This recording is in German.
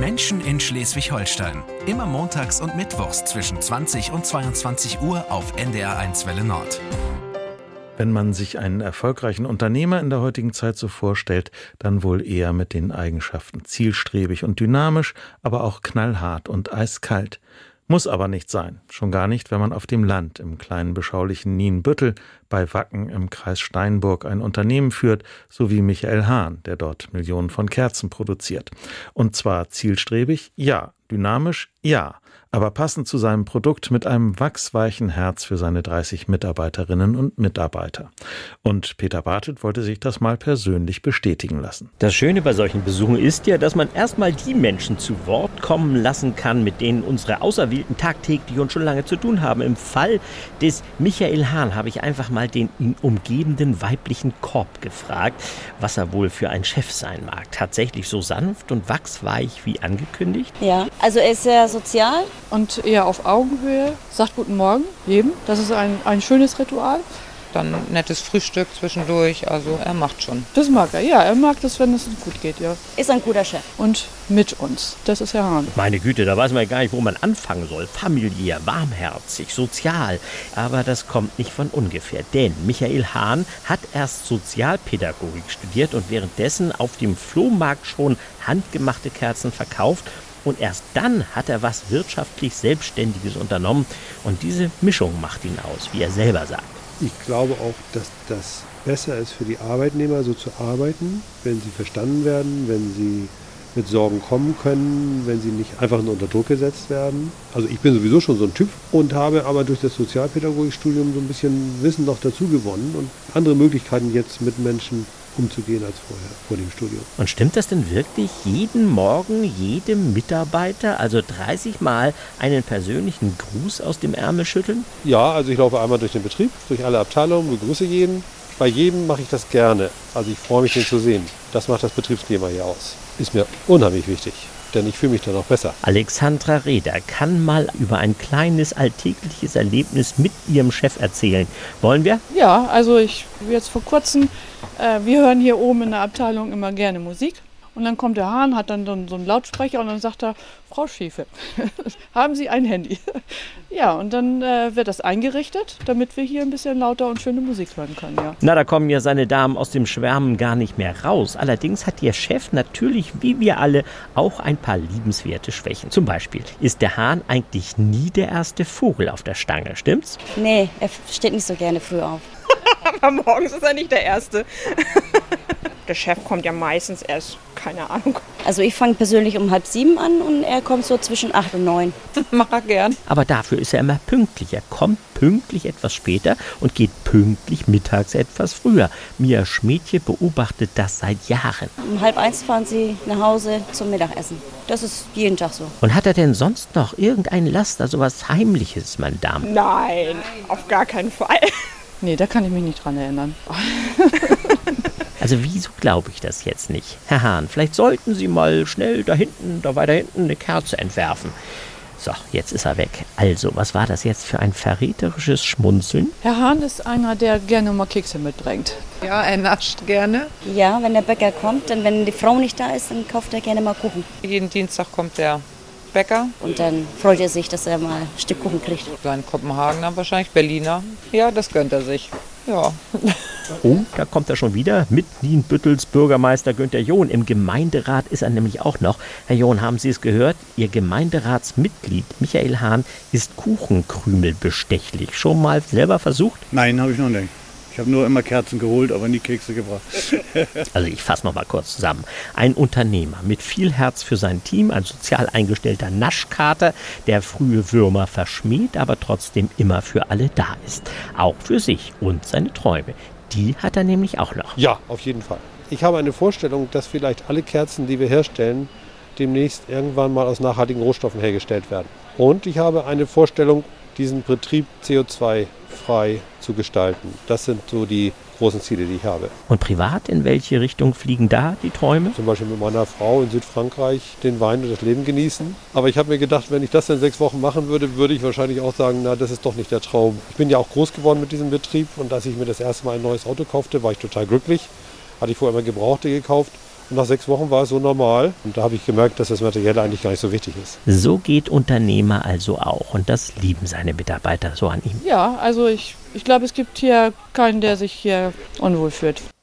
Menschen in Schleswig-Holstein. Immer montags und mittwochs zwischen 20 und 22 Uhr auf NDR1 Welle Nord. Wenn man sich einen erfolgreichen Unternehmer in der heutigen Zeit so vorstellt, dann wohl eher mit den Eigenschaften zielstrebig und dynamisch, aber auch knallhart und eiskalt. Muss aber nicht sein, schon gar nicht, wenn man auf dem Land im kleinen beschaulichen Nienbüttel bei Wacken im Kreis Steinburg ein Unternehmen führt, so wie Michael Hahn, der dort Millionen von Kerzen produziert. Und zwar zielstrebig, ja, dynamisch, ja, aber passend zu seinem Produkt mit einem wachsweichen Herz für seine 30 Mitarbeiterinnen und Mitarbeiter. Und Peter Bartelt wollte sich das mal persönlich bestätigen lassen. Das Schöne bei solchen Besuchen ist ja, dass man erstmal die Menschen zu Wort kommen lassen kann, mit denen unsere Auserwählten tagtäglich und schon lange zu tun haben. Im Fall des Michael Hahn habe ich einfach mal den ihn umgebenden weiblichen Korb gefragt, was er wohl für ein Chef sein mag. Tatsächlich so sanft und wachsweich wie angekündigt? Ja, also er ist sehr sozial. Und eher auf Augenhöhe, sagt Guten Morgen jedem. Das ist ein schönes Ritual. Dann nettes Frühstück zwischendurch, also er macht schon. Das mag er, ja. Er mag das, wenn es gut geht, ja. Ist ein guter Chef. Und mit uns, das ist Herr Hahn. Meine Güte, da weiß man ja gar nicht, wo man anfangen soll. Familiär, warmherzig, sozial. Aber das kommt nicht von ungefähr. Denn Michael Hahn hat erst Sozialpädagogik studiert und währenddessen auf dem Flohmarkt schon handgemachte Kerzen verkauft. Und erst dann hat er was wirtschaftlich Selbstständiges unternommen. Und diese Mischung macht ihn aus, wie er selber sagt. Ich glaube auch, dass das besser ist für die Arbeitnehmer, so zu arbeiten, wenn sie verstanden werden, wenn sie mit Sorgen kommen können, wenn sie nicht einfach nur unter Druck gesetzt werden. Also ich bin sowieso schon so ein Typ und habe aber durch das Sozialpädagogikstudium so ein bisschen Wissen noch dazu gewonnen und andere Möglichkeiten jetzt mit Menschen umzugehen als vorher, vor dem Studium. Und stimmt das denn wirklich, jeden Morgen jedem Mitarbeiter, also 30 Mal, einen persönlichen Gruß aus dem Ärmel schütteln? Ja, also ich laufe einmal durch den Betrieb, durch alle Abteilungen, begrüße jeden. Bei jedem mache ich das gerne. Also ich freue mich, den zu sehen. Das macht das Betriebsklima hier aus. Ist mir unheimlich wichtig, denn ich fühle mich dann auch besser. Alexandra Reder kann mal über ein kleines alltägliches Erlebnis mit ihrem Chef erzählen. Wollen wir? Ja, also ich jetzt vor kurzem, wir hören hier oben in der Abteilung immer gerne Musik. Und dann kommt der Hahn, hat dann so einen Lautsprecher und dann sagt er, Frau Schiefe, haben Sie ein Handy? Ja, und dann wird das eingerichtet, damit wir hier ein bisschen lauter und schöne Musik hören können. Ja. Na, da kommen ja seine Damen aus dem Schwärmen gar nicht mehr raus. Allerdings hat ihr Chef natürlich, wie wir alle, auch ein paar liebenswerte Schwächen. Zum Beispiel ist der Hahn eigentlich nie der erste Vogel auf der Stange, stimmt's? Nee, er steht nicht so gerne früh auf. Aber morgens ist er nicht der Erste. Der Chef kommt ja meistens erst, keine Ahnung. Also ich fange persönlich um 6:30 an und er kommt so zwischen 8 und 9. Mach er gern. Aber dafür ist er immer pünktlich. Er kommt pünktlich etwas später und geht pünktlich mittags etwas früher. Mia Schmädje beobachtet das seit Jahren. Um 12:30 fahren sie nach Hause zum Mittagessen. Das ist jeden Tag so. Und hat er denn sonst noch irgendein Laster, so was Heimliches, meine Damen? Nein, auf gar keinen Fall. Nee, da kann ich mich nicht dran erinnern. Also wieso glaube ich das jetzt nicht? Herr Hahn, vielleicht sollten Sie mal schnell da weiter hinten eine Kerze entwerfen. So, jetzt ist er weg. Also, was war das jetzt für ein verräterisches Schmunzeln? Herr Hahn ist einer, der gerne mal Kekse mitbringt. Ja, er nascht gerne. Ja, wenn der Bäcker kommt, dann wenn die Frau nicht da ist, dann kauft er gerne mal Kuchen. Jeden Dienstag kommt der Bäcker. Und dann freut er sich, dass er mal ein Stück Kuchen kriegt. Sein Kopenhagener wahrscheinlich, Berliner. Ja, das gönnt er sich. Ja. Oh, da kommt er schon wieder mit Nienbüttels Bürgermeister Günther John. Im Gemeinderat ist er nämlich auch noch. Herr John, haben Sie es gehört? Ihr Gemeinderatsmitglied Michael Hahn ist Kuchenkrümelbestechlich. Schon mal selber versucht? Nein, habe ich noch nicht. Ich habe nur immer Kerzen geholt, aber nie Kekse gebracht. Also ich fasse noch mal kurz zusammen. Ein Unternehmer mit viel Herz für sein Team, ein sozial eingestellter Naschkater, der frühe Würmer verschmäht, aber trotzdem immer für alle da ist. Auch für sich und seine Träume. Die hat er nämlich auch noch. Ja, auf jeden Fall. Ich habe eine Vorstellung, dass vielleicht alle Kerzen, die wir herstellen, demnächst irgendwann mal aus nachhaltigen Rohstoffen hergestellt werden. Und ich habe eine Vorstellung, diesen Betrieb CO2-frei zu gestalten. Das sind so die großen Ziele, die ich habe. Und privat, in welche Richtung fliegen da die Träume? Zum Beispiel mit meiner Frau in Südfrankreich den Wein und das Leben genießen. Aber ich habe mir gedacht, wenn ich das in 6 Wochen machen würde, würde ich wahrscheinlich auch sagen, na, das ist doch nicht der Traum. Ich bin ja auch groß geworden mit diesem Betrieb und als ich mir das erste Mal ein neues Auto kaufte, war ich total glücklich. Hatte ich vorher immer Gebrauchte gekauft Und nach 6 Wochen war es so normal. Und da habe ich gemerkt, dass das Materielle eigentlich gar nicht so wichtig ist. So geht Unternehmer also auch. Und das lieben seine Mitarbeiter so an ihm. Ja, also ich glaube, es gibt hier keinen, der sich hier unwohl fühlt.